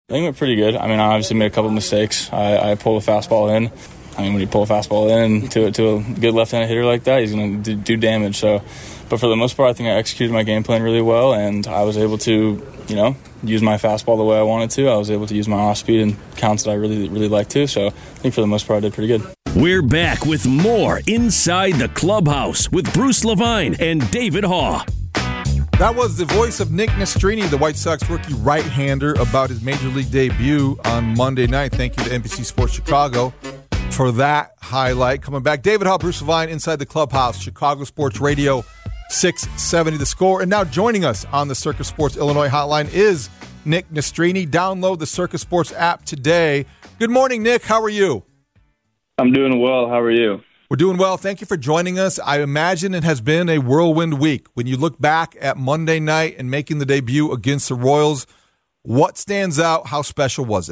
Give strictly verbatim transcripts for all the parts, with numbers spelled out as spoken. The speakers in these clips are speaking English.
I think it went pretty good. I mean, I obviously made a couple mistakes. I, I pulled a fastball in. I mean, when you pull a fastball in to, to a good left-handed hitter like that, he's going to do damage. So, but for the most part, I think I executed my game plan really well, and I was able to, you know, use my fastball the way I wanted to. I was able to use my off-speed and counts that I really, really like to. So I think for the most part, I did pretty good. We're back with more Inside the Clubhouse with Bruce Levine and David Haugh. That was the voice of Nick Nastrini, the White Sox rookie right-hander, about his Major League debut on Monday night. Thank you to N B C Sports Chicago for that highlight. Coming back, David Haugh, Bruce Levine, Inside the Clubhouse, Chicago Sports Radio, six seventy The Score. And now joining us on the Circus Sports Illinois hotline is Nick Nastrini. Download the Circus Sports app today. Good morning, Nick. How are you? I'm doing well. How are you? We're doing well. Thank you for joining us. I imagine it has been a whirlwind week. When you look back at Monday night and making the debut against the Royals, what stands out? How special was it?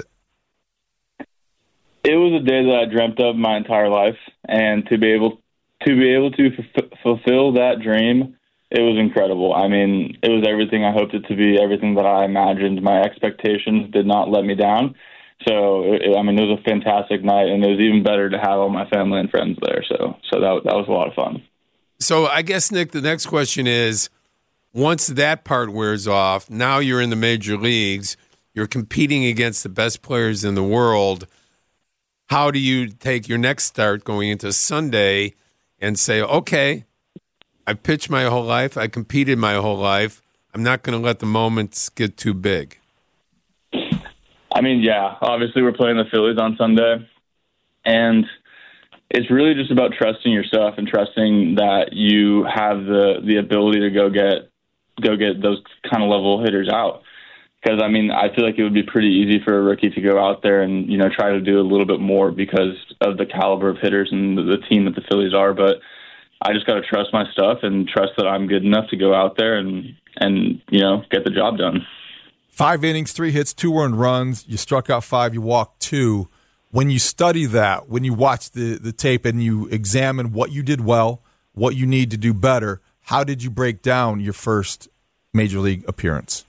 It was a day that I dreamt of my entire life, and to be able to be able to f- fulfill that dream, it was incredible. I mean, it was everything I hoped it to be, everything that I imagined. My expectations did not let me down. So, it, I mean, it was a fantastic night, and it was even better to have all my family and friends there. So, so that that was a lot of fun. So, I guess, Nick, the next question is, once that part wears off, now you're in the major leagues, you're competing against the best players in the world. How do you take your next start going into Sunday and say, okay, I pitched my whole life, I competed my whole life, I'm not going to let the moments get too big? I mean, yeah, obviously we're playing the Phillies on Sunday, and it's really just about trusting yourself and trusting that you have the, the ability to go get go get those kind of level hitters out. Because, I mean, I feel like it would be pretty easy for a rookie to go out there and, you know, try to do a little bit more because of the caliber of hitters and the, the team that the Phillies are. But I just got to trust my stuff and trust that I'm good enough to go out there and, and, you know, get the job done. Five innings, three hits, two earned runs. You struck out five, you walked two. When you study that, when you watch the, the tape and you examine what you did well, what you need to do better, how did you break down your first Major League appearance?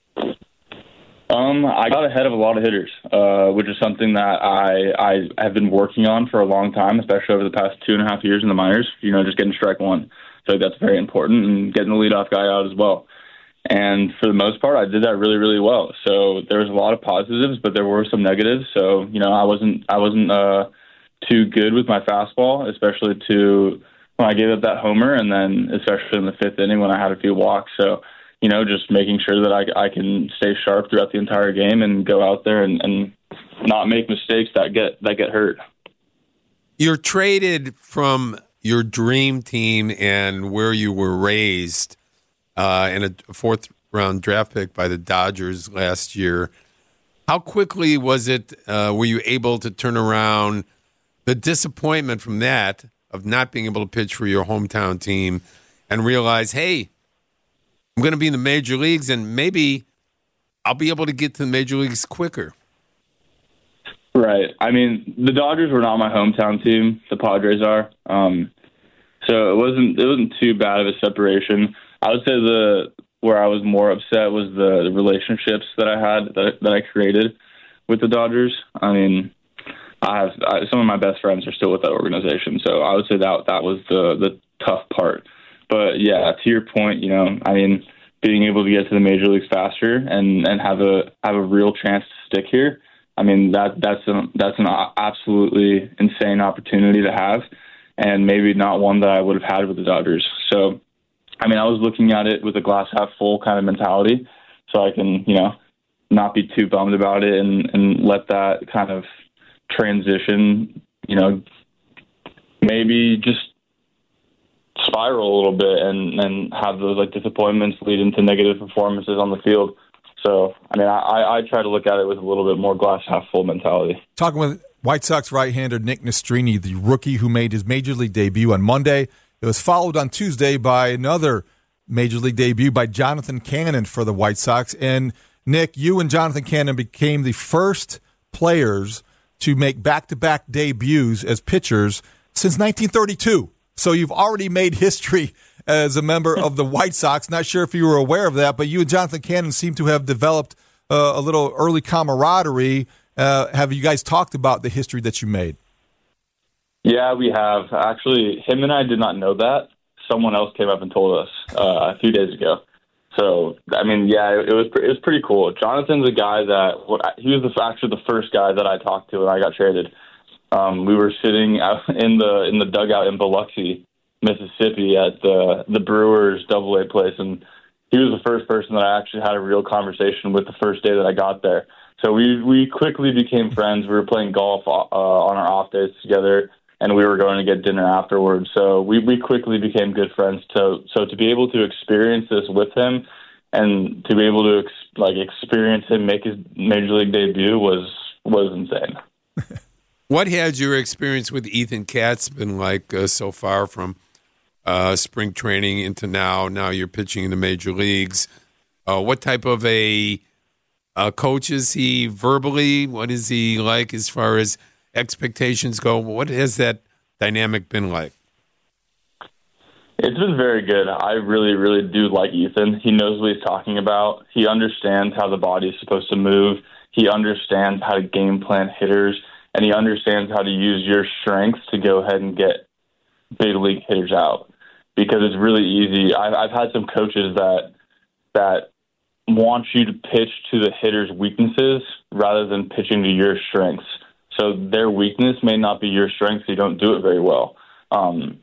Um, I got ahead of a lot of hitters, uh, which is something that I, I have been working on for a long time, especially over the past two and a half years in the minors, you know, just getting strike one. So that's very important, and getting the leadoff guy out as well. And for the most part, I did that really, really well. So there was a lot of positives, but there were some negatives. So, you know, I wasn't I wasn't uh, too good with my fastball, especially to when I gave up that homer, and then especially in the fifth inning when I had a few walks. So, you know, just making sure that I, I can stay sharp throughout the entire game and go out there and, and not make mistakes that get that get hurt. You're traded from your dream team and where you were raised uh, in a fourth round draft pick by the Dodgers last year. How quickly was it, uh, were you able to turn around the disappointment from that of not being able to pitch for your hometown team and realize, hey, I'm going to be in the major leagues, and maybe I'll be able to get to the major leagues quicker? Right. I mean, the Dodgers were not my hometown team. The Padres are. Um, so it wasn't it wasn't too bad of a separation. I would say the where I was more upset was the, the relationships that I had that, that I created with the Dodgers. I mean, I have I, some of my best friends are still with that organization, so I would say that that was the the tough part. But yeah, to your point, you know, I mean, being able to get to the major leagues faster and, and have a have a real chance to stick here, I mean, that that's a, that's an absolutely insane opportunity to have, and maybe not one that I would have had with the Dodgers. So, I mean, I was looking at it with a glass half full kind of mentality, so I can, you know, not be too bummed about it and, and let that kind of transition, you know, maybe just spiral a little bit and, and have those like disappointments lead into negative performances on the field. So, I mean, I, I try to look at it with a little bit more glass half full mentality. Talking with White Sox right-hander Nick Nastrini, the rookie who made his Major League debut on Monday. It was followed on Tuesday by another Major League debut by Jonathan Cannon for the White Sox. And, Nick, you and Jonathan Cannon became the first players to make back-to-back debuts as pitchers since nineteen thirty-two. So you've already made history as a member of the White Sox. Not sure if you were aware of that, but you and Jonathan Cannon seem to have developed uh, a little early camaraderie. Uh, have you guys talked about the history that you made? Yeah, we have. Actually, him and I did not know that. Someone else came up and told us uh, a few days ago. So, I mean, yeah, it, it was it was pretty cool. Jonathan's a guy that he was the, actually the first guy that I talked to when I got traded. Um, we were sitting out in the in the dugout in Biloxi, Mississippi, at the the Brewers Double A place, and he was the first person that I actually had a real conversation with the first day that I got there. So we we quickly became friends. We were playing golf uh, on our off days together, and we were going to get dinner afterwards. So we, we quickly became good friends. So so to be able to experience this with him, and to be able to ex- like experience him make his major league debut was was insane. What has your experience with Ethan Katz been like uh, so far from uh, spring training into now? Now you're pitching in the major leagues. Uh, what type of a uh, coach is he verbally? What is he like as far as expectations go? What has that dynamic been like? It's been very good. I really, really do like Ethan. He knows what he's talking about. He understands how the body is supposed to move. He understands how to game plan hitters, and he understands how to use your strengths to go ahead and get big league hitters out. Because it's really easy. I've, I've had some coaches that that want you to pitch to the hitter's weaknesses rather than pitching to your strengths. So their weakness may not be your strength, so you don't do it very well. Um,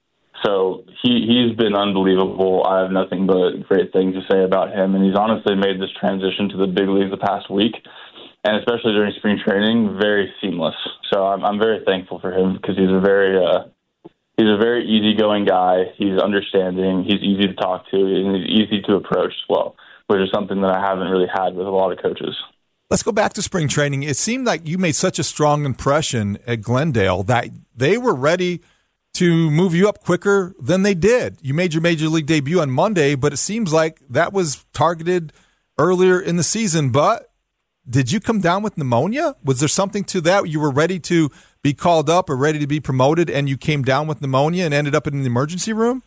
so he, he's been unbelievable. I have nothing but great things to say about him, and he's honestly made this transition to the big leagues the past week, and especially during spring training, very seamless. So I'm, I'm very thankful for him because he's a very uh, he's a very easygoing guy. He's understanding. He's easy to talk to, and he's easy to approach as well, which is something that I haven't really had with a lot of coaches. Let's go back to spring training. It seemed like you made such a strong impression at Glendale that they were ready to move you up quicker than they did. You made your major league debut on Monday, but it seems like that was targeted earlier in the season. But did you come down with pneumonia? Was there something to that? You were ready to be called up or ready to be promoted, and you came down with pneumonia and ended up in the emergency room?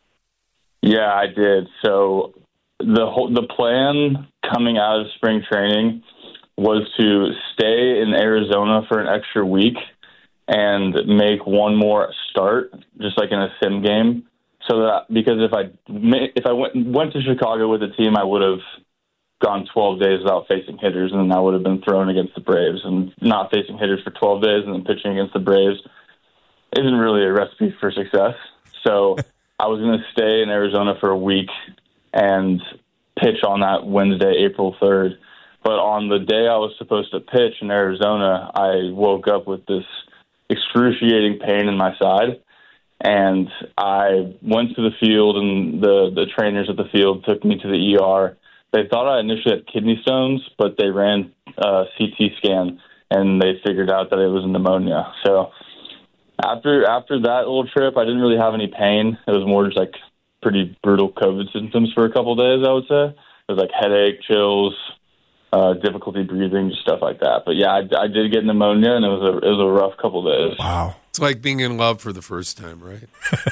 Yeah, I did. So the whole, the plan coming out of spring training was to stay in Arizona for an extra week and make one more start, just like in a sim game. So that because if I if I went went to Chicago with the team, I would have gone twelve days without facing hitters, and then I would have been thrown against the Braves. And not facing hitters for twelve days and then pitching against the Braves isn't really a recipe for success. So I was going to stay in Arizona for a week and pitch on that Wednesday, April third. But on the day I was supposed to pitch in Arizona, I woke up with this excruciating pain in my side. And I went to the field, and the, the trainers at the field took me to the E R. They thought I initially had kidney stones, but they ran a C T scan, and they figured out that it was pneumonia. So after after that little trip, I didn't really have any pain. It was more just like pretty brutal COVID symptoms for a couple of days, I would say. It was like headache, chills, Uh, difficulty breathing, just stuff like that. But yeah, I, I did get pneumonia, and it was a it was a rough couple of days. Wow, it's like being in love for the first time, right?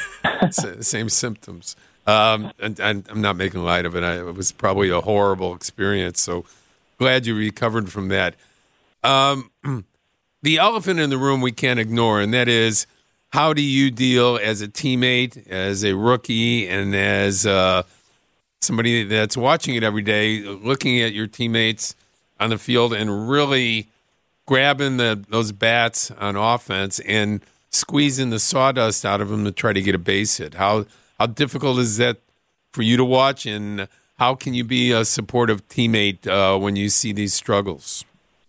Same symptoms. Um, and, and I'm not making light of it. I, it was probably a horrible experience. So glad you recovered from that. Um, the elephant in the room we can't ignore, and that is, how do you deal as a teammate, as a rookie, and as uh, somebody that's watching it every day, looking at your teammates on the field and really grabbing the those bats on offense and squeezing the sawdust out of them to try to get a base hit? How how difficult is that for you to watch, and how can you be a supportive teammate uh, when you see these struggles?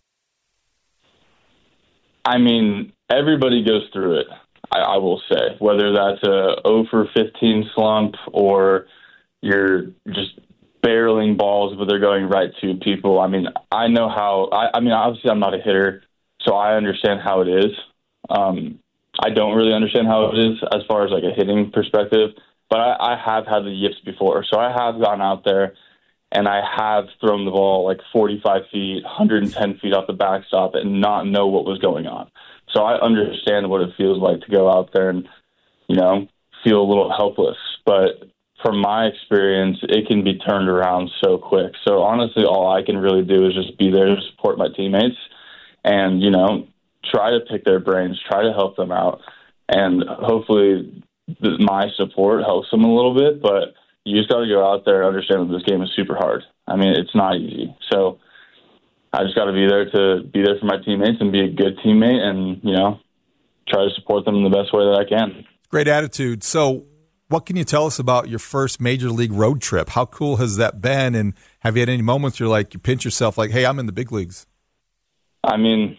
I mean, everybody goes through it, I, I will say, whether that's a oh for fifteen slump or you're just barreling balls, but they're going right to people. I mean, I know how, I, I mean, obviously I'm not a hitter, so I understand how it is. Um, I don't really understand how it is as far as like a hitting perspective, but I, I have had the yips before. So I have gone out there and I have thrown the ball like forty-five feet, one hundred ten feet off the backstop and not know what was going on. So I understand what it feels like to go out there and, you know, feel a little helpless. But from my experience, it can be turned around so quick. So honestly, all I can really do is just be there to support my teammates and, you know, try to pick their brains, try to help them out. And hopefully th- my support helps them a little bit, but you just got to go out there and understand that this game is super hard. I mean, it's not easy. So I just got to be there to be there for my teammates and be a good teammate and, you know, try to support them in the best way that I can. Great attitude. So what can you tell us about your first major league road trip? How cool has that been? And have you had any moments you're like, you pinch yourself like, hey, I'm in the big leagues? I mean,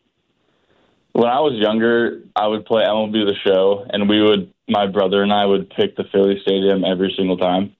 when I was younger, I would play M L B The Show, and we would, my brother and I would pick the Philly Stadium every single time.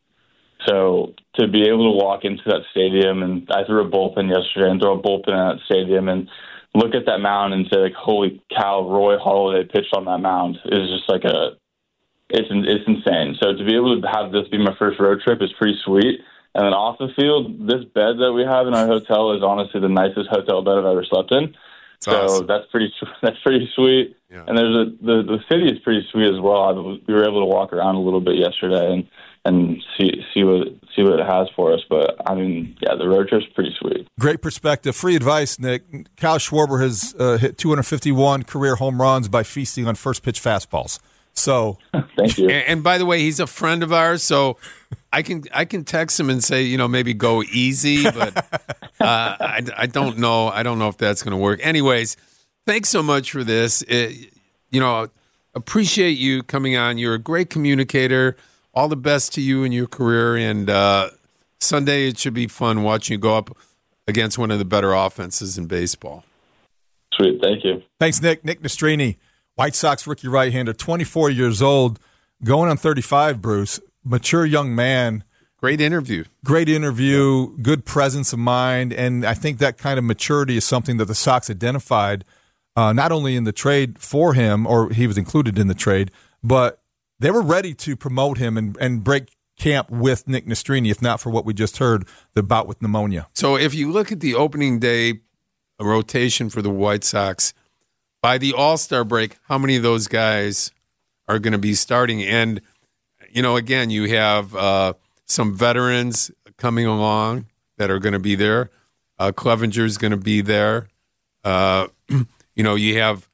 So to be able to walk into that stadium, and I threw a bullpen yesterday and throw a bullpen in that stadium and look at that mound and say, like, holy cow, Roy Halladay pitched on that mound is just like a, it's it's insane. So to be able to have this be my first road trip is pretty sweet. And then off the field, this bed that we have in our hotel is honestly the nicest hotel bed I've ever slept in. That's so awesome. that's pretty that's pretty sweet. Yeah. And there's a the the city is pretty sweet as well. I, we were able to walk around a little bit yesterday and, and see see what see what it has for us. But I mean, yeah, the road trip's pretty sweet. Great perspective. Free advice, Nick. Kyle Schwarber has uh, hit two hundred fifty-one career home runs by feasting on first pitch fastballs. So thank you. And, and by the way, he's a friend of ours, so I can I can text him and say, you know, maybe go easy, but uh, I, I don't know. I don't know if that's going to work. Anyways, thanks so much for this. It, you know, appreciate you coming on. You're a great communicator. All the best to you in your career. And uh, Sunday, it should be fun watching you go up against one of the better offenses in baseball. Sweet. Thank you. Thanks, Nick. Nick Nastrini, White Sox rookie right-hander, twenty-four years old, going on thirty-five, Bruce. Mature young man. Great interview. Great interview, good presence of mind, and I think that kind of maturity is something that the Sox identified uh, not only in the trade for him, or he was included in the trade, but they were ready to promote him and, and break camp with Nick Nastrini, if not for what we just heard, the bout with pneumonia. So if you look at the opening day rotation for the White Sox, by the All-Star break, how many of those guys are going to be starting? And, you know, again, you have uh, some veterans coming along that are going to be there. Uh, Clevenger's going to be there. Uh, you know, you have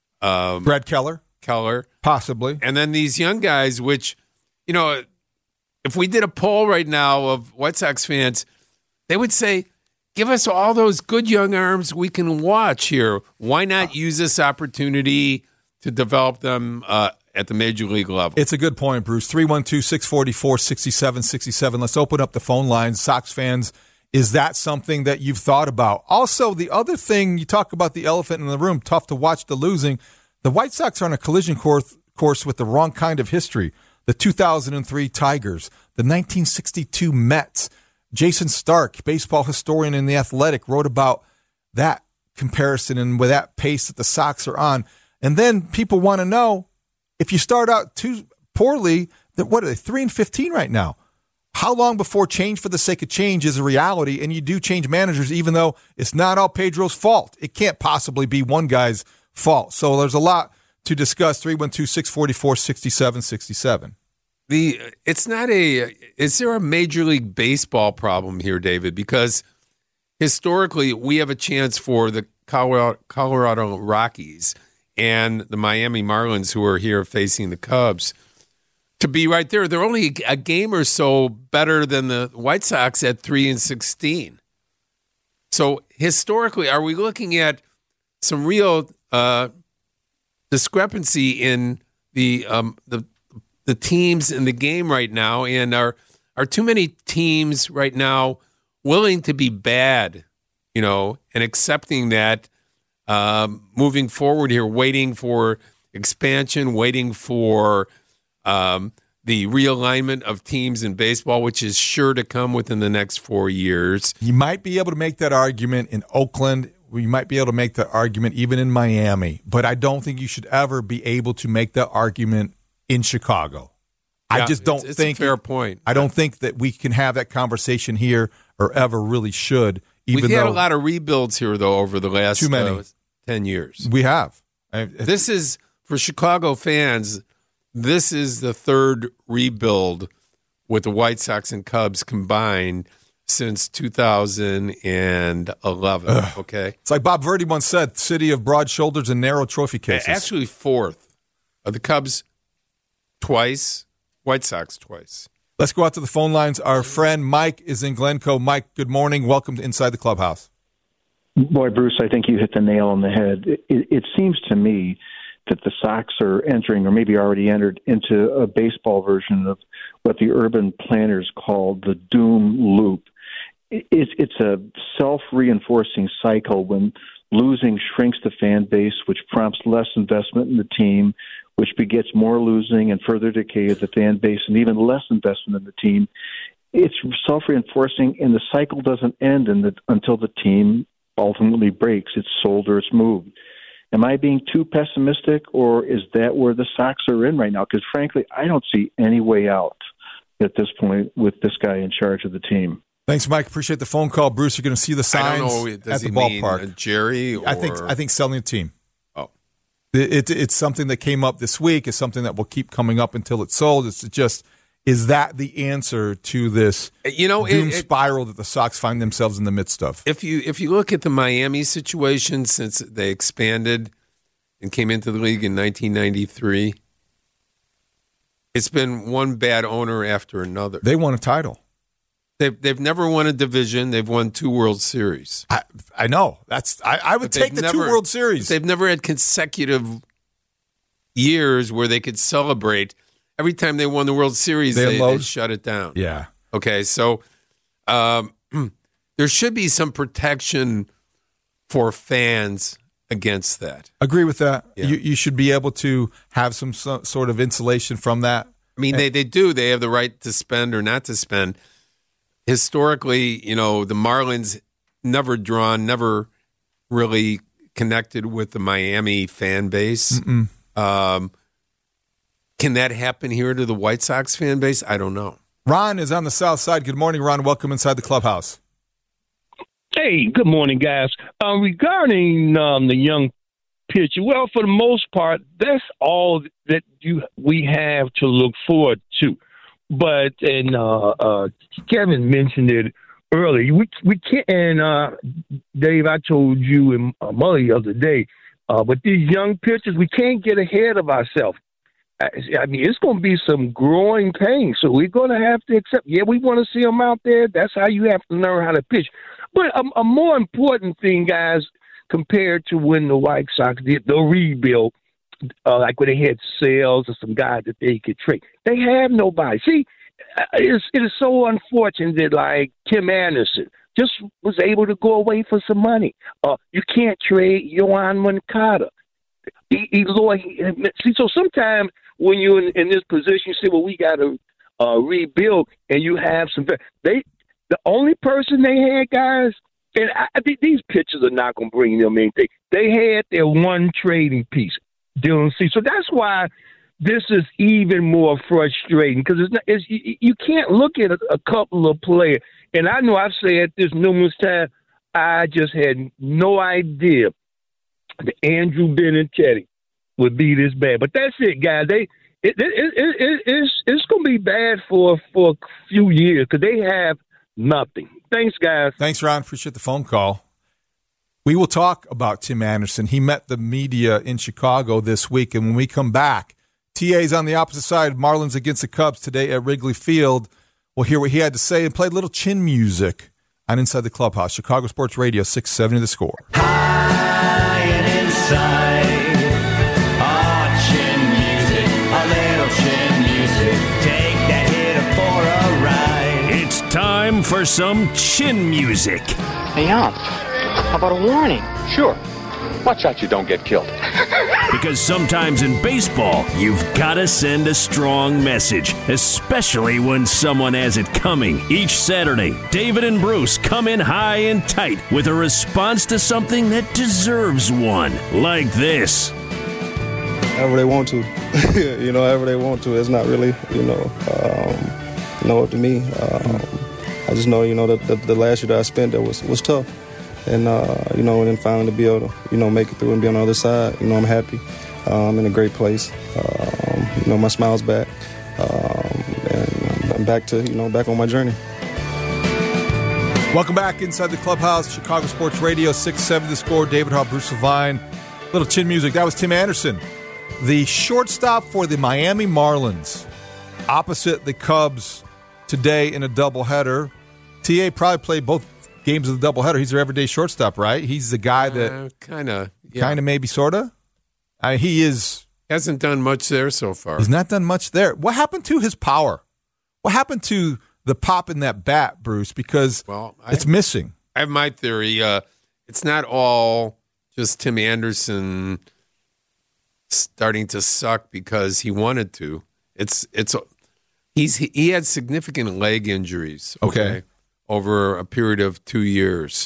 um, Brad Keller. Keller. Possibly. And then these young guys, which, you know, if we did a poll right now of White Sox fans, they would say, give us all those good young arms we can watch here. Why not use this opportunity to develop them uh, at the major league level? It's a good point, Bruce. three one two, six four four, six seven six seven. Let's open up the phone lines. Sox fans, is that something that you've thought about? Also, the other thing, you talk about the elephant in the room, tough to watch the losing. The White Sox are on a collision course, course with the wrong kind of history. The two thousand three Tigers, the nineteen sixty-two Mets. Jason Stark, baseball historian in The Athletic, wrote about that comparison and with that pace that the Sox are on. And then people want to know, if you start out too poorly, then what are they, three and fifteen right now? How long before change for the sake of change is a reality, and you do change managers even though it's not all Pedro's fault? It can't possibly be one guy's fault. So there's a lot to discuss. three one two, six four four, six seven six seven. The it's not a is there a Major League Baseball problem here, David? Because historically, we have a chance for the Colorado, Colorado Rockies and the Miami Marlins, who are here facing the Cubs, to be right there. They're only a game or so better than the White Sox at three and sixteen. So historically, are we looking at some real uh, discrepancy in the um, the the teams in the game right now, and are are too many teams right now willing to be bad, you know, and accepting that, um, moving forward here, waiting for expansion, waiting for um, the realignment of teams in baseball, which is sure to come within the next four years. You might be able to make that argument in Oakland. We might be able to make that argument even in Miami, but I don't think you should ever be able to make that argument in Chicago. Yeah, I just don't it's, it's think a fair point. I don't think that we can have that conversation here, or ever really should. Even We've had though a lot of rebuilds here, though, over the last too many. Uh, ten years. We have. This is, for Chicago fans, this is the third rebuild with the White Sox and Cubs combined since two thousand eleven. Ugh. Okay, it's like Bob Verdi once said: "City of broad shoulders and narrow trophy cases." Actually, fourth. Uh, the Cubs twice, White Sox twice. Let's go out to the phone lines. Our friend Mike is in Glencoe. Mike, good morning. Welcome to Inside the Clubhouse. Boy, Bruce, I think you hit the nail on the head. It, it seems to me that the Sox are entering, or maybe already entered, into a baseball version of what the urban planners call the doom loop. It's, it's a self-reinforcing cycle when losing shrinks the fan base, which prompts less investment in the team, which begets more losing and further decay of the fan base and even less investment in the team. It's self-reinforcing, and the cycle doesn't end in the, until the team ultimately breaks. It's sold or it's moved. Am I being too pessimistic, or is that where the Sox are in right now? Because, frankly, I don't see any way out at this point with this guy in charge of the team. Thanks, Mike. Appreciate the phone call. Bruce, you're going to see the signs I don't know, does at he the mean ballpark. Jerry? Or... I think I think selling the team. Oh. It, it, it's something that came up this week. It's something that will keep coming up until it's sold. It's just, is that the answer to this you know, doom it, it, spiral that the Sox find themselves in the midst of? If you if you look at the Miami situation since they expanded and came into the league in nineteen ninety-three, it's been one bad owner after another. They won a title. They've they've never won a division. They've won two World Series. I I know. That's I, I would take the never, two World Series. They've never had consecutive years where they could celebrate. Every time they won the World Series, they, they, they shut it down. Yeah. Okay, so um, there should be some protection for fans against that. Agree with that. Yeah. You you should be able to have some, some sort of insulation from that. I mean, and, they, they do. They have the right to spend or not to spend. Historically, you know, the Marlins never drawn, never really connected with the Miami fan base. Um, can that happen here to the White Sox fan base? I don't know. Ron is on the south side. Good morning, Ron. Welcome inside the clubhouse. Hey, good morning, guys. Uh, regarding um, the young pitcher, well, for the most part, that's all that you we have to look forward to. But and uh, uh, Kevin mentioned it earlier. We we can't. And uh, Dave, I told you and uh, Murray the other day. Uh, but these young pitchers, we can't get ahead of ourselves. I, I mean, it's going to be some growing pains. So we're going to have to accept. Yeah, we want to see them out there. That's how you have to learn how to pitch. But a, a more important thing, guys, compared to when the White Sox did the rebuild. Uh, like when they had Sales or some guys that they could trade. They have nobody. See, it's, it is so unfortunate that, like, Tim Anderson just was able to go away for some money. Uh, you can't trade Yohan Moncada. He, he, he, see, so sometimes when you're in, in this position, you say, well, we got to uh, rebuild, and you have some – they the only person they had, guys, and I, I think these pitchers are not going to bring them anything. They had their one trading piece. Dylan C. So that's why this is even more frustrating because it's, not, it's you, you can't look at a, a couple of players. And I know I've said this numerous times. I just had no idea that Andrew Benintendi would be this bad. But that's it, guys. They it, it, it, it, it's it's going to be bad for for a few years because they have nothing. Thanks, guys. Thanks, Ron. Appreciate the phone call. We will talk about Tim Anderson. He met the media in Chicago this week, and when we come back, T A's on the opposite side, Marlins against the Cubs today at Wrigley Field. We'll hear what he had to say and play a little chin music on Inside the Clubhouse. Chicago Sports Radio, six seventy The Score. High and inside, oh, chin music, a little chin music. Take that hitter for a ride. It's time for some chin music. Hey, Aunt. How about a warning? Sure. Watch out you don't get killed. Because sometimes in baseball, you've got to send a strong message, especially when someone has it coming. Each Saturday, David and Bruce come in high and tight with a response to something that deserves one, like this. However they want to. you know, however they want to. It's not really, you know, um, you know, up to me. Um, I just know, you know, the, the, the last year that I spent there was, was tough. And, uh, you know, and then finally to be able to, you know, make it through and be on the other side, you know, I'm happy. Uh, I'm in a great place. Um, you know, my smile's back. Um, and I'm and back to you know back on my journey. Welcome back inside the clubhouse, Chicago Sports Radio, six seven The Score. David Hall, Bruce Levine, little chin music. That was Tim Anderson, the shortstop for the Miami Marlins, opposite the Cubs today in a doubleheader. T A probably played both games of the doubleheader. He's their everyday shortstop, right? He's the guy that uh, kind of, yeah. kind of, maybe, sort of. Uh, he is hasn't done much there so far. He's not done much there. What happened to his power? What happened to the pop in that bat, Bruce? Because well, I, it's missing. I have my theory. Uh, it's not all just Tim Anderson starting to suck because he wanted to. It's it's he's he had significant leg injuries. Okay. okay. Over a period of two years.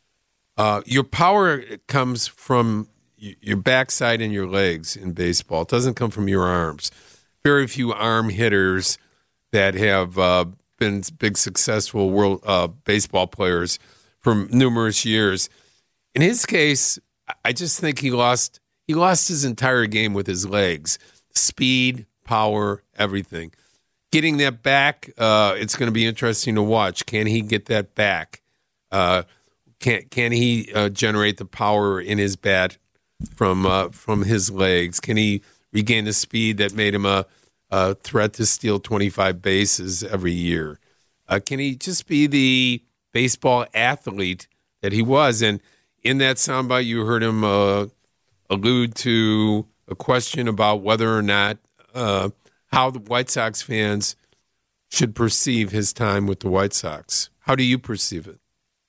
Uh, your power comes from your backside and your legs in baseball. It doesn't come from your arms. Very few arm hitters that have uh, been big, successful world uh, baseball players for numerous years. In his case, I just think he lost he lost his entire game with his legs. Speed, power, everything. Getting that back, uh, it's going to be interesting to watch. Can he get that back? Uh, can can he uh, generate the power in his bat from uh, from his legs? Can he regain the speed that made him a, a threat to steal twenty-five bases every year? Uh, can he just be the baseball athlete that he was? And in that soundbite, you heard him uh, allude to a question about whether or not uh, how the White Sox fans should perceive his time with the White Sox. How do you perceive it?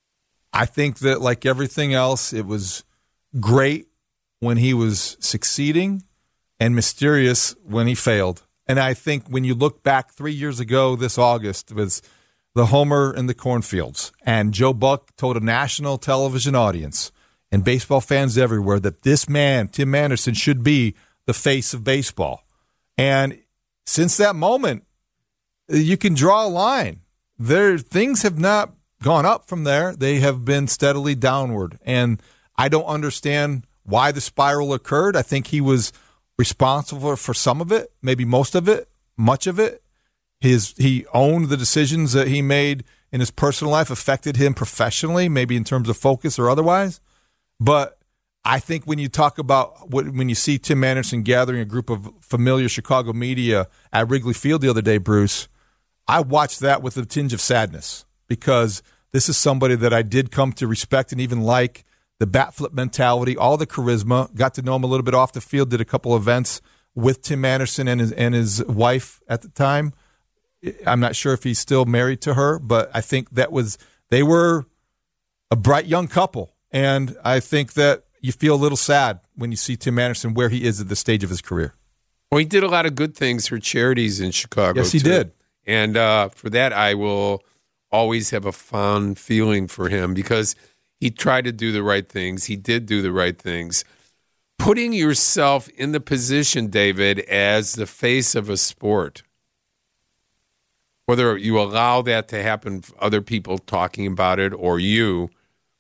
I think that, like everything else, it was great when he was succeeding and mysterious when he failed. And I think when you look back three years ago this August, it was the homer in the cornfields, and Joe Buck told a national television audience and baseball fans everywhere that this man, Tim Anderson, should be the face of baseball. And since that moment, you can draw a line. There, things have not gone up from there. They have been steadily downward. And I don't understand why the spiral occurred. I think he was responsible for some of it, maybe most of it, much of it. His He owned the decisions that he made in his personal life, affected him professionally, maybe in terms of focus or otherwise. But I think when you talk about what, when you see Tim Anderson gathering a group of familiar Chicago media at Wrigley Field the other day, Bruce, I watched that with a tinge of sadness because this is somebody that I did come to respect and even like. The bat flip mentality, all the charisma. Got to know him a little bit off the field. Did a couple events with Tim Anderson and his and his wife at the time. I'm not sure if he's still married to her, but I think that was they were a bright young couple, and I think that you feel a little sad when you see Tim Anderson where he is at this stage of his career. Well, he did a lot of good things for charities in Chicago. Yes, he too. did. And uh, for that, I will always have a fond feeling for him because he tried to do the right things. He did do the right things. Putting yourself in the position, David, as the face of a sport, whether you allow that to happen, other people talking about it or you,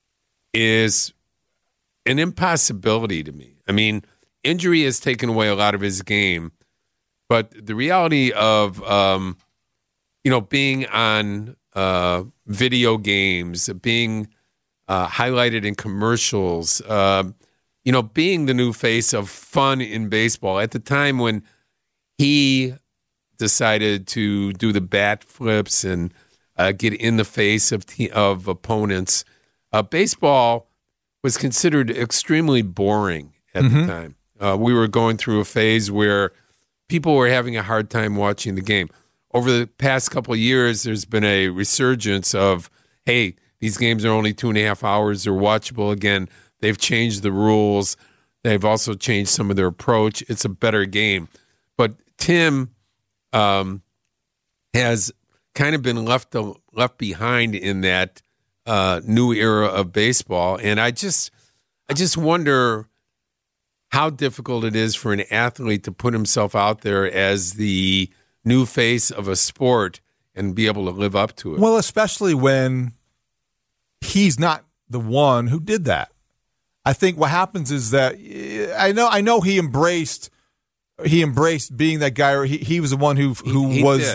is an impossibility to me. I mean, injury has taken away a lot of his game, but the reality of, um, you know, being on uh, video games, being uh, highlighted in commercials, uh, you know, being the new face of fun in baseball at the time when he decided to do the bat flips and uh, get in the face of te- of opponents, uh, baseball was considered extremely boring at mm-hmm. the time. Uh, we were going through a phase where people were having a hard time watching the game. Over the past couple of years, there's been a resurgence of, hey, these games are only two and a half hours. They're watchable again. They've changed the rules. They've also changed some of their approach. It's a better game. But Tim um, has kind of been left left behind in that uh, new era of baseball, and I just I just wonder how difficult it is for an athlete to put himself out there as the new face of a sport and be able to live up to it. Well, especially when he's not the one who did that. I think what happens is that I know I know he embraced he embraced being that guy. Or he he was the one who who he, he was did.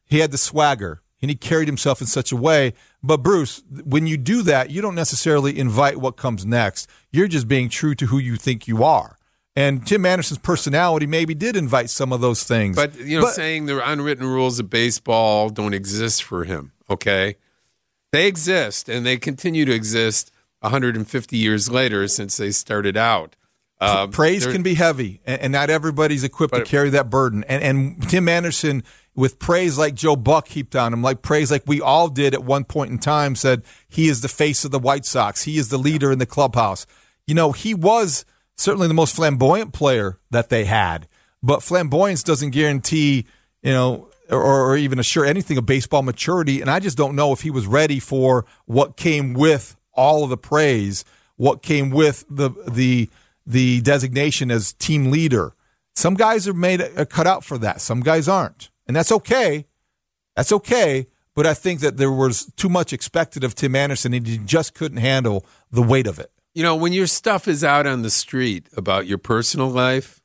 He had the swagger, and he carried himself in such a way. But, Bruce, when you do that, you don't necessarily invite what comes next. You're just being true to who you think you are. And Tim Anderson's personality maybe did invite some of those things. But, you know, but, saying the unwritten rules of baseball don't exist for him, okay? They exist, and they continue to exist one hundred fifty years later since they started out. Uh, praise can be heavy, and, and not everybody's equipped but, to carry that burden. And, and Tim Anderson, with praise like Joe Buck heaped on him, like praise like we all did at one point in time, said he is the face of the White Sox. He is the leader in the clubhouse. You know, he was certainly the most flamboyant player that they had, but flamboyance doesn't guarantee, you know, or, or even assure anything of baseball maturity. And I just don't know if he was ready for what came with all of the praise, what came with the the the designation as team leader. Some guys are made a cut out for that. Some guys aren't. And that's okay. That's okay. But I think that there was too much expected of Tim Anderson, and he just couldn't handle the weight of it. You know, when your stuff is out on the street about your personal life,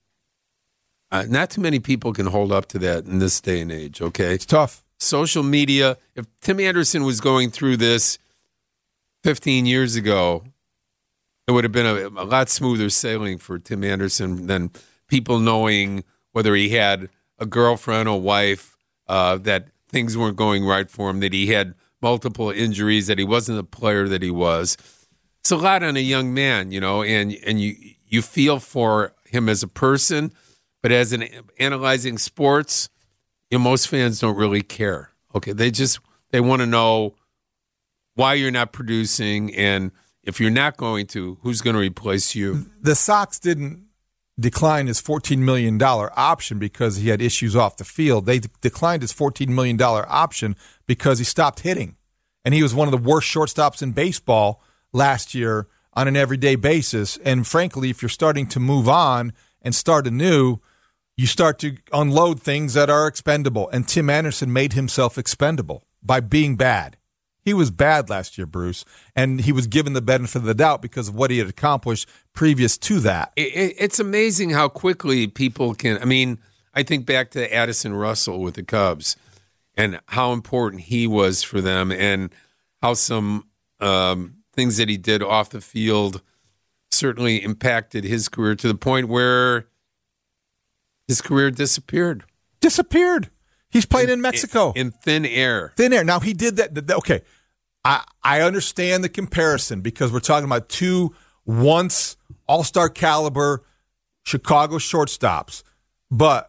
uh, not too many people can hold up to that in this day and age, okay? It's tough. Social media, if Tim Anderson was going through this fifteen years ago, it would have been a, a lot smoother sailing for Tim Anderson than people knowing whether he had a girlfriend or wife, uh, that things weren't going right for him, that he had multiple injuries, that he wasn't the player that he was. It's a lot on a young man, you know, and, and you you feel for him as a person, but as an analyzing sports, you know, most fans don't really care. Okay, they just they want to know why you're not producing, and if you're not going to, who's going to replace you? The Sox didn't decline his fourteen million dollars option because he had issues off the field. They de- declined his fourteen million dollars option because he stopped hitting. And he was one of the worst shortstops in baseball last year on an everyday basis. And frankly, if you're starting to move on and start anew, you start to unload things that are expendable. And Tim Anderson made himself expendable by being bad. He was bad last year, Bruce, and he was given the benefit of the doubt because of what he had accomplished previous to that. It, it's amazing how quickly people can – I mean, I think back to Addison Russell with the Cubs and how important he was for them and how some um, things that he did off the field certainly impacted his career to the point where his career disappeared. Disappeared. He's playing in, in Mexico. In, in thin air. Thin air. Now, he did that. Okay. I, I understand the comparison because we're talking about two once all-star caliber Chicago shortstops. But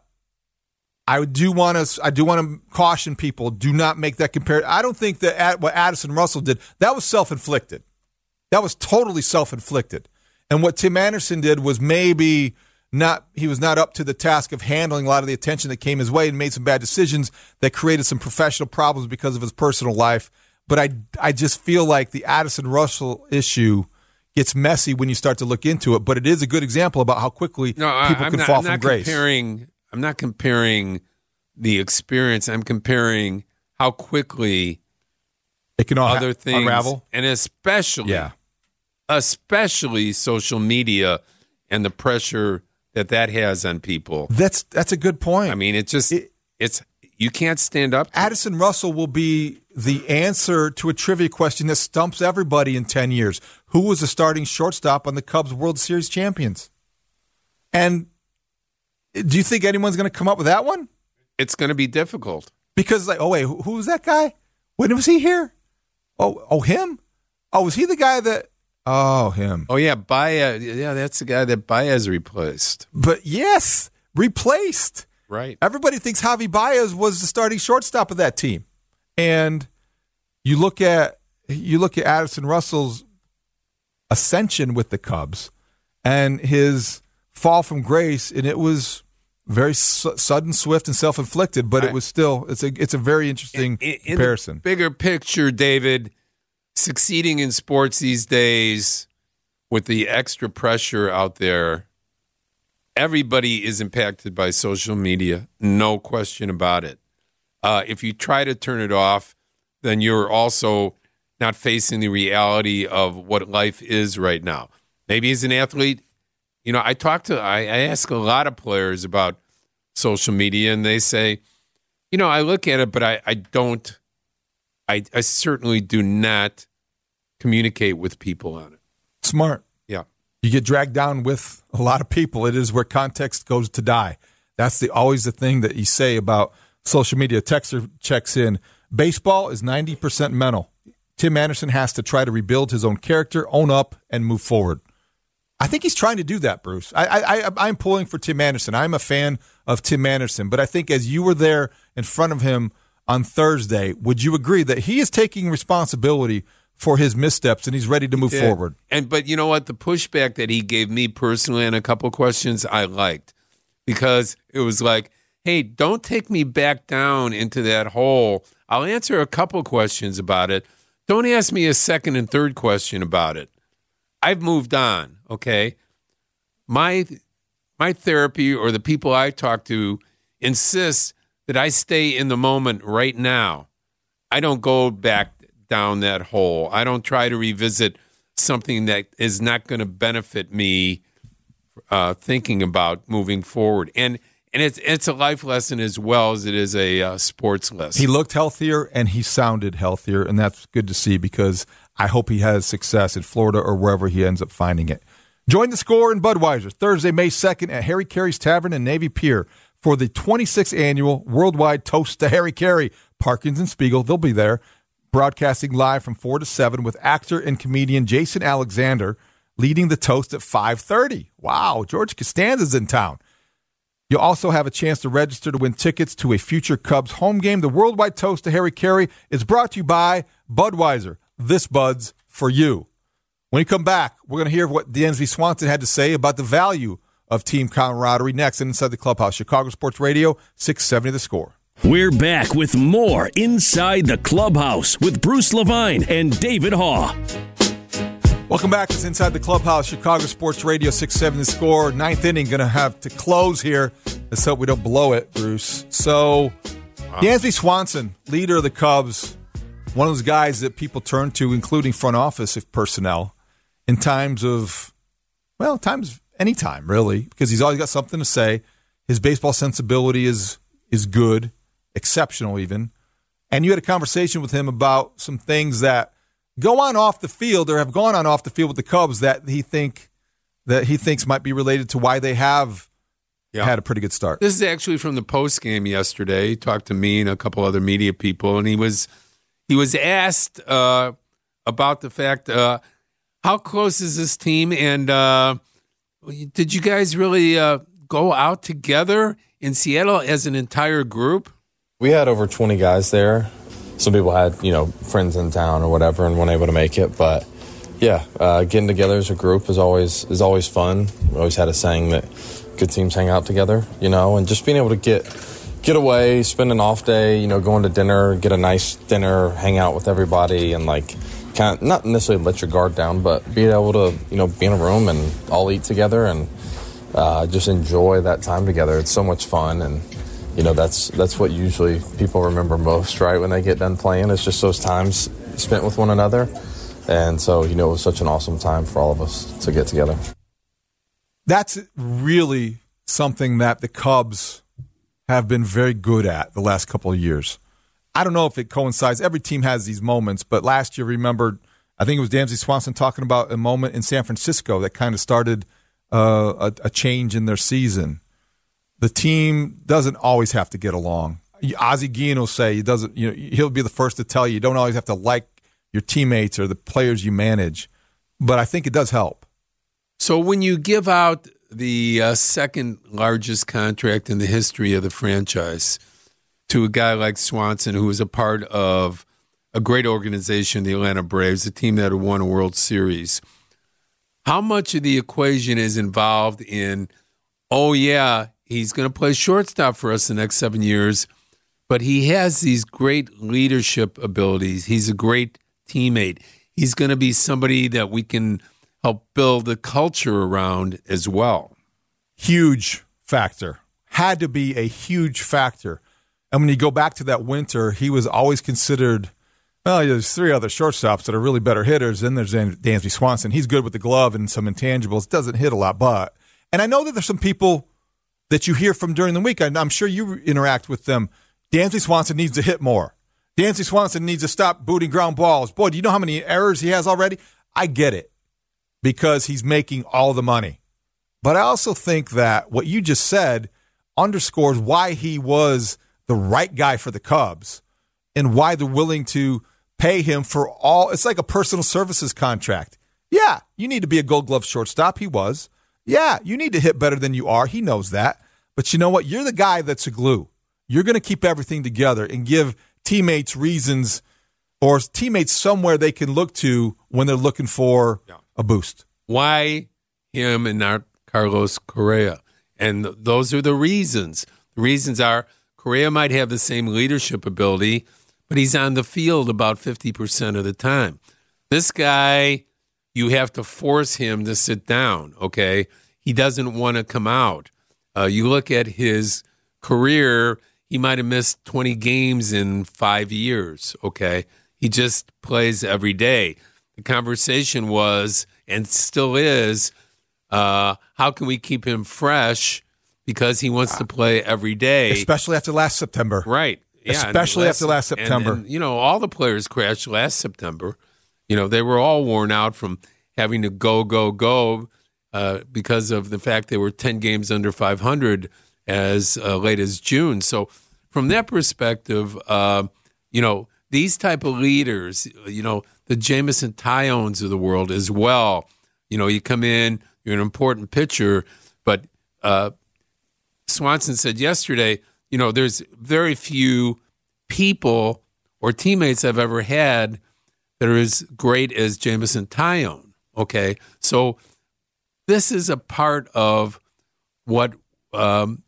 I do want to I do want to caution people, do not make that comparison. I don't think that what Addison Russell did, that was self-inflicted. That was totally self-inflicted. And what Tim Anderson did was maybe not he was not up to the task of handling a lot of the attention that came his way and made some bad decisions that created some professional problems because of his personal life. But I, I just feel like the Addison Russell issue gets messy when you start to look into it. But it is a good example about how quickly no, people I'm can not, fall I'm from not grace. Comparing, I'm not comparing the experience. I'm comparing how quickly it can all other ha- things unravel, and especially, yeah. especially social media and the pressure that that has on people. That's that's a good point. I mean, it just it, it's you can't stand up to Addison it. Russell will be the answer to a trivia question that stumps everybody in ten years. Who was the starting shortstop on the Cubs World Series champions? And do you think anyone's going to come up with that one? It's going to be difficult. Because, like, oh, wait, who, who was that guy? When was he here? Oh, oh, him? Oh, was he the guy that... Oh, him. Oh, yeah, Baez. Yeah, that's the guy that Baez replaced. But, yes, replaced. Right. Everybody thinks Javi Baez was the starting shortstop of that team. And you look at you look at Addison Russell's ascension with the Cubs and his fall from grace, and it was very su- sudden, swift, and self-inflicted, but right. it was still it's a it's a very interesting in, in, comparison. In the bigger picture, David, succeeding in sports these days with the extra pressure out there, everybody is impacted by social media, no question about it. Uh, if you try to turn it off, then you're also not facing the reality of what life is right now. Maybe as an athlete, you know, I talk to, I, I ask a lot of players about social media, and they say, You know, I look at it, but I, I don't, I, I certainly do not communicate with people on it. Smart. Yeah. You get dragged down with a lot of people. It is where context goes to die. That's the always the thing that you say about social media. Texter checks in. Baseball is ninety percent mental. Tim Anderson has to try to rebuild his own character, own up, and move forward. I think he's trying to do that, Bruce. I, I, I, I'm pulling for Tim Anderson. I'm a fan of Tim Anderson. But I think as you were there in front of him on Thursday, would you agree that he is taking responsibility for his missteps and he's ready to move Yeah. forward? And But you know what? The pushback that he gave me personally on a couple of questions I liked, because it was like, hey, don't take me back down into that hole. I'll answer a couple questions about it. Don't ask me a second and third question about it. I've moved on, okay? My my therapy or the people I talk to insist that I stay in the moment right now. I don't go back down that hole. I don't try to revisit something that is not going to benefit me uh, thinking about moving forward. And and it's it's a life lesson as well as it is a uh, sports lesson. He looked healthier and he sounded healthier, and that's good to see because I hope he has success in Florida or wherever he ends up finding it. Join the Score in Budweiser Thursday, May second at Harry Carey's Tavern in Navy Pier for the twenty-sixth Annual Worldwide Toast to Harry Carey. Parkins and Spiegel, they'll be there, broadcasting live from four to seven with actor and comedian Jason Alexander leading the toast at five thirty. Wow, George Costanza's in town. You'll also have a chance to register to win tickets to a future Cubs home game. The Worldwide Toast to Harry Carey is brought to you by Budweiser. This Bud's for you. When we come back, we're going to hear what Dansby Swanson had to say about the value of team camaraderie next Inside the Clubhouse. Chicago Sports Radio, six seventy The Score. We're back with more Inside the Clubhouse with Bruce Levine and David Haugh. Welcome back. It's Inside the Clubhouse, Chicago Sports Radio, six seventy The Score. Ninth inning, going to have to close here. Let's hope we don't blow it, Bruce. So, wow. Dansby Swanson, leader of the Cubs, one of those guys that people turn to, including front office personnel, in times of, well, times anytime, really, because he's always got something to say. His baseball sensibility is is good, exceptional even. And you had a conversation with him about some things that go on off the field or have gone on off the field with the Cubs that he think that he thinks might be related to why they have yeah. had a pretty good start. This is actually from the post game yesterday. He talked to me and a couple other media people, and he was he was asked uh, about the fact uh, how close is this team, and uh, did you guys really uh, go out together in Seattle as an entire group? We had over twenty guys there. Some people had, you know, friends in town or whatever and weren't able to make it. But, yeah, uh, getting together as a group is always is always fun. We always had a saying that good teams hang out together, you know, and just being able to get get away, spend an off day, you know, going to dinner, get a nice dinner, hang out with everybody and, like, kind of not necessarily let your guard down, but being able to, you know, be in a room and all eat together and uh, just enjoy that time together. It's so much fun, and you know, that's that's what usually people remember most, right, when they get done playing. It's just those times spent with one another. And so, you know, it was such an awesome time for all of us to get together. That's really something that the Cubs have been very good at the last couple of years. I don't know if it coincides. Every team has these moments, but last year, remember, I think it was Dansby Swanson talking about a moment in San Francisco that kind of started uh, a, a change in their season. The team doesn't always have to get along. Ozzie Guillen will say he doesn't. You know, he'll be the first to tell you you don't always have to like your teammates or the players you manage, but I think it does help. So when you give out the uh, second largest contract in the history of the franchise to a guy like Swanson, who was a part of a great organization, the Atlanta Braves, a team that had won a World Series, how much of the equation is involved in, oh yeah, he's going to play shortstop for us the next seven years, but he has these great leadership abilities. He's a great teammate. He's going to be somebody that we can help build the culture around as well. Huge factor. Had to be a huge factor. And when you go back to that winter, he was always considered, well, there's three other shortstops that are really better hitters. Then there's Dansby Swanson. He's good with the glove and some intangibles. Doesn't hit a lot, but. And I know that there's some people that you hear from during the week. I'm sure you interact with them. Dansby Swanson needs to hit more. Dansby Swanson needs to stop booting ground balls. Boy, do you know how many errors he has already? I get it because he's making all the money. But I also think that what you just said underscores why he was the right guy for the Cubs and why they're willing to pay him for all. It's like a personal services contract. Yeah, you need to be a Gold Glove shortstop. He was. Yeah, you need to hit better than you are. He knows that. But you know what? You're the guy that's a glue. You're going to keep everything together and give teammates reasons or teammates somewhere they can look to when they're looking for yeah. a boost. Why him and not Carlos Correa? And th- those are the reasons. The reasons are Correa might have the same leadership ability, but he's on the field about fifty percent of the time. This guy, you have to force him to sit down, okay? He doesn't want to come out. Uh, you look at his career, he might have missed twenty games in five years, okay? He just plays every day. The conversation was, and still is, uh, how can we keep him fresh because he wants to play every day. Especially after last September. Right. Yeah, Especially last, after last September. And, and, you know, all the players crashed last September. You know, they were all worn out from having to go, go, go uh, because of the fact they were ten games under five hundred as uh, late as June. So from that perspective, uh, you know, these type of leaders, you know, the Jameson Tyones of the world as well, you know, you come in, you're an important pitcher, but uh, Swanson said yesterday, you know, there's very few people or teammates I've ever had that are as great as Jameson Taillon, okay? So this is a part of what um,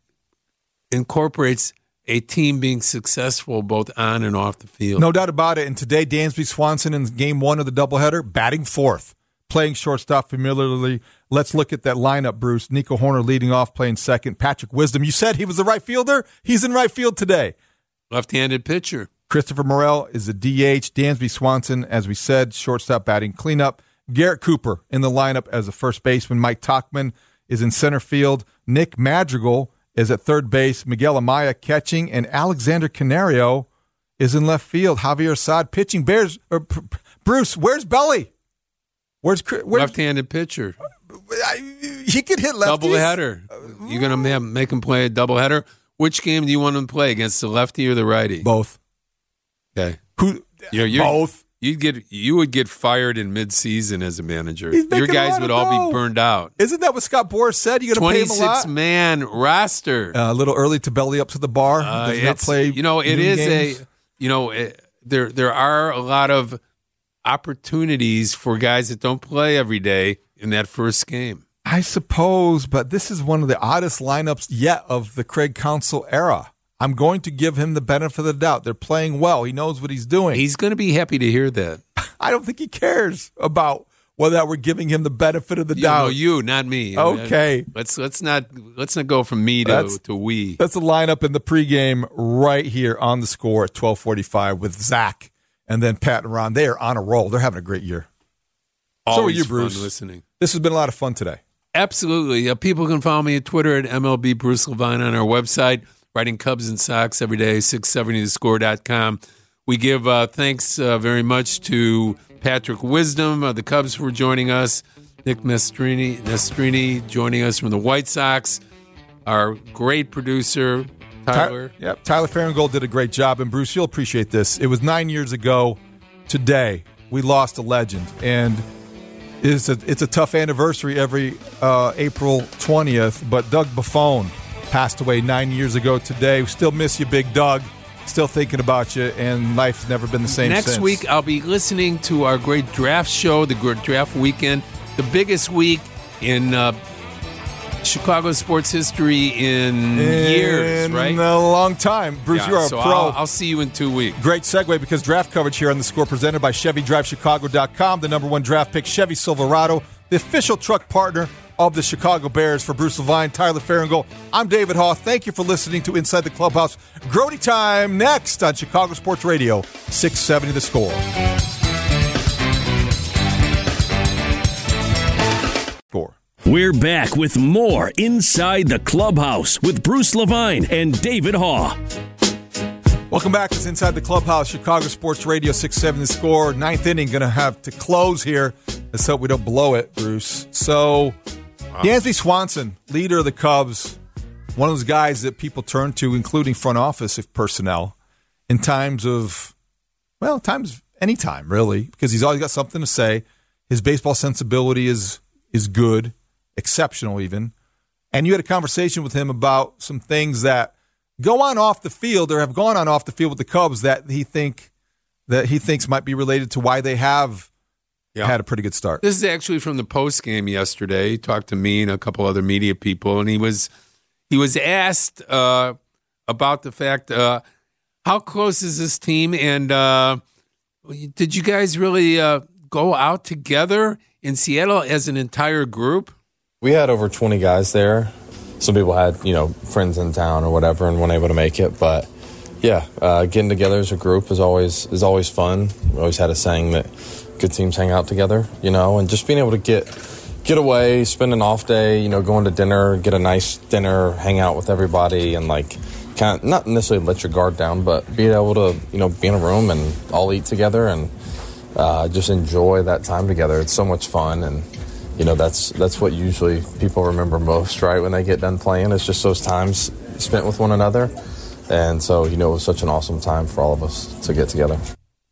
incorporates a team being successful both on and off the field. No doubt about it. And today, Dansby Swanson in game one of the doubleheader, batting fourth, playing shortstop familiarly. Let's look at that lineup, Bruce. Nico Horner leading off, playing second. Patrick Wisdom, you said he was the right fielder? He's in right field today. Left-handed pitcher. Christopher Morel is a D H. Dansby Swanson, as we said, shortstop batting cleanup. Garrett Cooper in the lineup as a first baseman. Mike Tauchman is in center field. Nick Madrigal is at third base. Miguel Amaya catching. And Alexander Canario is in left field. Javier Assad pitching. Bears. Or, Bruce, where's Belly? Where's, where's left-handed pitcher? He could hit lefties. Doubleheader. You're going to make him play a doubleheader? Which game do you want him to play, against the lefty or the righty? Both. Okay. Who? You're, you're, both. You'd get you would get fired in mid-season as a manager. Your guys would all be burned out. Isn't that what Scott Boras said? You going to pay him a lot? twenty-six man roster. Uh, a little early to belly up to the bar. Uh, Does not play. You know, it is games. a. You know, it, there there are a lot of opportunities for guys that don't play every day in that first game. I suppose, but this is one of the oddest lineups yet of the Craig Counsell era. I'm going to give him the benefit of the doubt. They're playing well. He knows what he's doing. He's going to be happy to hear that. I don't think he cares about whether we're giving him the benefit of the you, doubt. No, you, not me. Okay. Let's let's not let's not go from me to, that's, to we. That's the lineup in the pregame right here on the Score at twelve forty-five with Zach and then Pat and Ron. They are on a roll. They're having a great year. Always so are you, Bruce. Fun listening. This has been a lot of fun today. Absolutely. Uh, people can follow me at Twitter at M L B Bruce Levine, on our website, writing Cubs and Sox every day, six seventy the score dot com. We give uh, thanks uh, very much to Patrick Wisdom of the Cubs for joining us, Nick Nastrini, Nastrini joining us from the White Sox, our great producer, Tyler. Ty- yep, Tyler Farringold did a great job, and Bruce, you'll appreciate this. It was nine years ago today we lost a legend, and It's a, it's a tough anniversary every uh, April twentieth, but Doug Buffone passed away nine years ago today. We still miss you, Big Doug. Still thinking about you, and life's never been the same Next since. week, I'll be listening to our great draft show, the great draft weekend, the biggest week in uh, Chicago sports history in, in years, right? In a long time. Bruce, yeah, you're a so pro. I'll, I'll see you in two weeks. Great segue, because draft coverage here on The Score presented by Chevy Drive Chicago dot com, the number one draft pick, Chevy Silverado, the official truck partner of the Chicago Bears. For Bruce Levine, Tyler Farringold, I'm David Haugh. Thank you for listening to Inside the Clubhouse. Grody time next on Chicago Sports Radio, six seventy The Score. Four. We're back with more Inside the Clubhouse with Bruce Levine and David Haugh. Welcome back. It's Inside the Clubhouse, Chicago Sports Radio, six seven The Score. Ninth inning, going to have to close here. Let's hope we don't blow it, Bruce. So, wow. Dansby Swanson, leader of the Cubs, one of those guys that people turn to, including front office personnel, in times of, well, times, any time, really, because he's always got something to say. His baseball sensibility is is good, exceptional even. And you had a conversation with him about some things that go on off the field or have gone on off the field with the Cubs that he think that he thinks might be related to why they have yeah. had a pretty good start. This is actually from the post game yesterday. He talked to me and a couple other media people, and he was he was asked uh, about the fact uh, how close is this team, and uh, did you guys really uh, go out together in Seattle as an entire group? We had over twenty guys there. Some people had, you know, friends in town or whatever and weren't able to make it. But, yeah, uh, getting together as a group is always is always fun. We always had a saying that good teams hang out together, you know, and just being able to get get away, spend an off day, you know, going to dinner, get a nice dinner, hang out with everybody and, like, kind of not necessarily let your guard down, but be able to, you know, be in a room and all eat together and uh, just enjoy that time together. It's so much fun, and you know, that's that's what usually people remember most, right, when they get done playing. It's just those times spent with one another. And so, you know, it was such an awesome time for all of us to get together.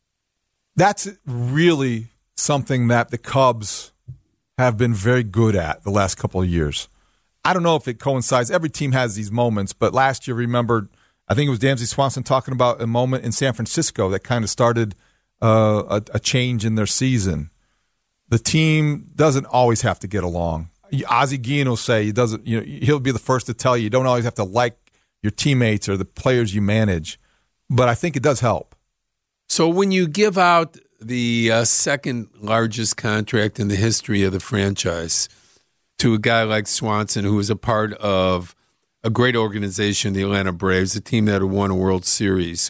That's really something that the Cubs have been very good at the last couple of years. I don't know if it coincides. Every team has these moments, but last year, remember, I think it was Dansby Swanson talking about a moment in San Francisco that kind of started uh, a, a change in their season. The team doesn't always have to get along. Ozzie Guillen will say he doesn't. You know, he'll be the first to tell you you don't always have to like your teammates or the players you manage, but I think it does help. So when you give out the uh, second largest contract in the history of the franchise to a guy like Swanson, who was a part of a great organization, the Atlanta Braves, a team that had won a World Series,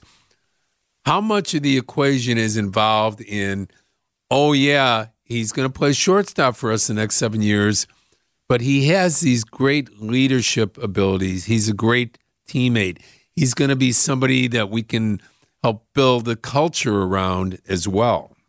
how much of the equation is involved in, oh yeah, he's going to play shortstop for us the next seven years, but he has these great leadership abilities. He's a great teammate. He's going to be somebody that we can help build the culture around as well.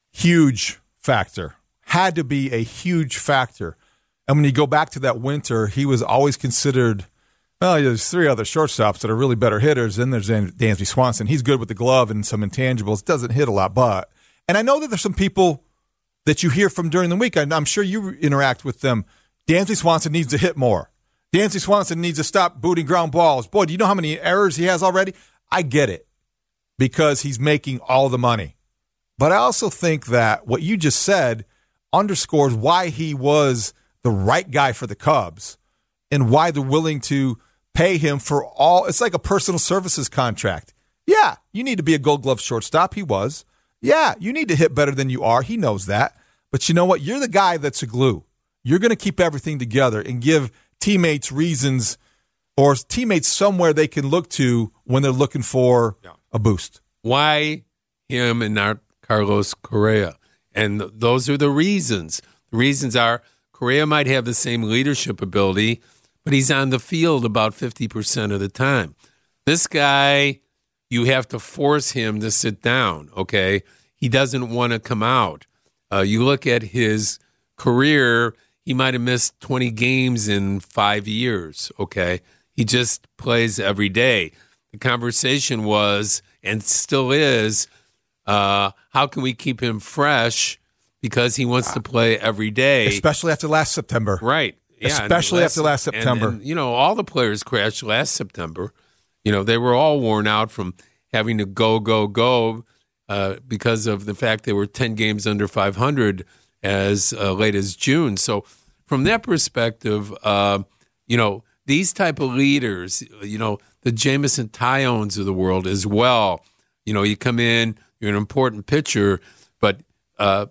Huge factor. Had to be a huge factor. And when you go back to that winter, he was always considered, well, there's three other shortstops that are really better hitters. Then there's Dansby Swanson. He's good with the glove and some intangibles. Doesn't hit a lot, but. And I know that there's some people that you hear from during the week. I'm sure you interact with them. Dansby Swanson needs to hit more. Dansby Swanson needs to stop booting ground balls. Boy, do you know how many errors he has already? I get it because he's making all the money. But I also think that what you just said underscores why he was the right guy for the Cubs and why they're willing to pay him for all. It's like a personal services contract. Yeah, you need to be a Gold Glove shortstop. He was. Yeah, you need to hit better than you are. He knows that. But you know what? You're the guy that's a glue. You're going to keep everything together and give teammates reasons or teammates somewhere they can look to when they're looking for yeah. a boost. Why him and not Carlos Correa? And those are the reasons. The reasons are Correa might have the same leadership ability, but he's on the field about fifty percent of the time. This guy, you have to force him to sit down, okay? He doesn't want to come out. Uh, you look at his career, he might have missed twenty games in five years, okay? He just plays every day. The conversation was, and still is, uh, how can we keep him fresh because he wants to play every day. Especially after last September. Right. Yeah, Especially last, after last September. And, and, you know, all the players crashed last September. You know, they were all worn out from having to go, go, go uh, because of the fact they were ten games under five hundred as uh, late as June. So from that perspective, uh, you know, these type of leaders, you know, the Jameson Tyones of the world as well, you know, you come in, you're an important pitcher, but uh,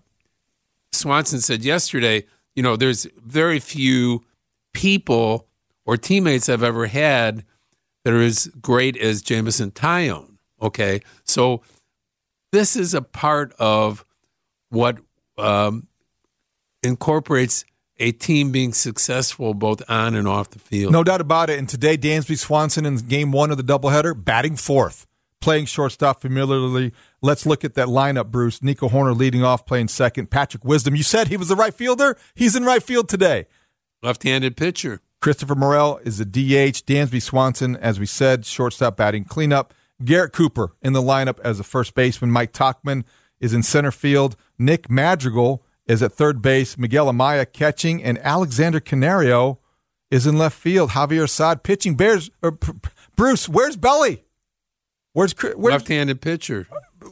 Swanson said yesterday, you know, there's very few people or teammates I've ever had that are as great as Jameson Taillon, okay? So this is a part of what um, incorporates a team being successful both on and off the field. No doubt about it. And today, Dansby Swanson in game one of the doubleheader, batting fourth. playing shortstop familiarly. Let's look at that lineup, Bruce. Nico Horner leading off, playing second. Patrick Wisdom, you said he was a right fielder? He's in right field today. Left-handed pitcher. Christopher Morel is a D H. Dansby Swanson, as we said, shortstop batting cleanup. Garrett Cooper in the lineup as a first baseman. Mike Tauchman is in center field. Nick Madrigal is at third base. Miguel Amaya catching. And Alexander Canario is in left field. Javier Assad pitching. Bears. Or, Bruce, where's Belly? Where's, where's left-handed pitcher?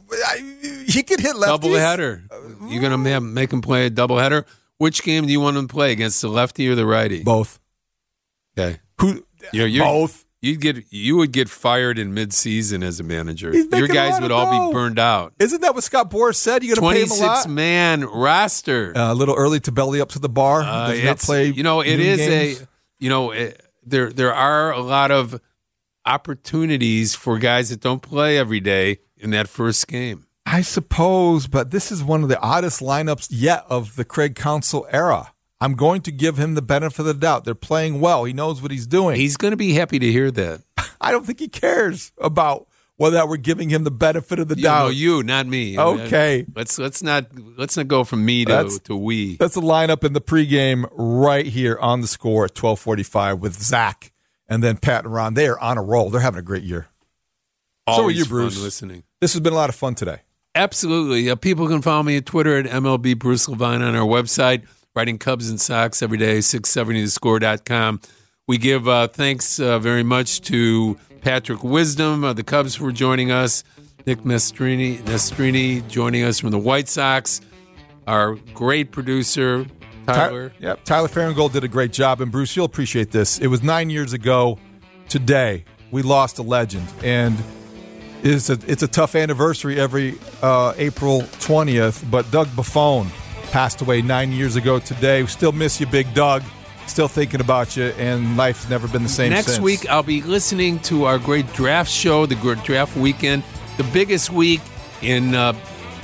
He could hit lefties. Double header. You're going to make him play a double header? Which game do you want him to play, against the lefty or the righty? Both. Okay. Who? You're, you're, both. You'd get you would get fired in mid-season as a manager. He's Your guys a would lot all dough. be burned out. Isn't that what Scott Boras said? You're going to pay him a lot? twenty-six man roster. Uh, a little early to belly up to the bar. Uh, Does not play. You know, it noon is games. a. You know, it, there there are a lot of opportunities for guys that don't play every day in that first game. I suppose, but this is one of the oddest lineups yet of the Craig Counsell era. I'm going to give him the benefit of the doubt. They're playing well. He knows what he's doing. He's going to be happy to hear that. I don't think he cares about whether we're giving him the benefit of the You, doubt. no, you, not me. Okay. Let's let's not let's not go from me to That's- to we. That's the lineup in the pregame right here on the Score at twelve forty-five with Zach and then Pat and Ron. They are on a roll. They're having a great year. Always so are you, fun Bruce. listening. This has been a lot of fun today. Absolutely. Uh, people can follow me at Twitter at M L B Bruce Levine, on our website, writing Cubs and Sox every day, six seventy the score dot com. We give uh, thanks uh, very much to Patrick Wisdom of the Cubs for joining us, Nick Mastrini, Mastrini joining us from the White Sox, our great producer, Tyler. Ty- yep, Tyler Farringold did a great job. And, Bruce, you'll appreciate this. It was nine years ago today we lost a legend. And it's a, it's a tough anniversary every uh, April twentieth. But Doug Buffon passed away nine years ago today. We still miss you, Big Doug. Still thinking about you, and life's never been the same Next since. week, I'll be listening to our great draft show, the great draft weekend, the biggest week in uh,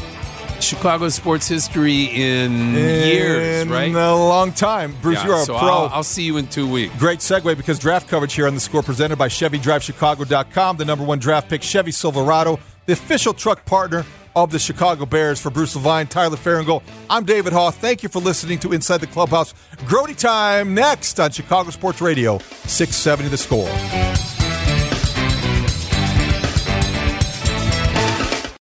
Chicago sports history in, in years, right? In a long time. Bruce, Yeah, you are so a pro. I'll, I'll see you in two weeks. Great segue, because draft coverage here on The Score presented by Chevy Drive Chicago dot com, the number one draft pick, Chevy Silverado, the official truck partner of the Chicago Bears. For Bruce Levine, Tyler Farringold, I'm David Hoff. Thank you for listening to Inside the Clubhouse. Grody time next on Chicago Sports Radio, six seventy The Score.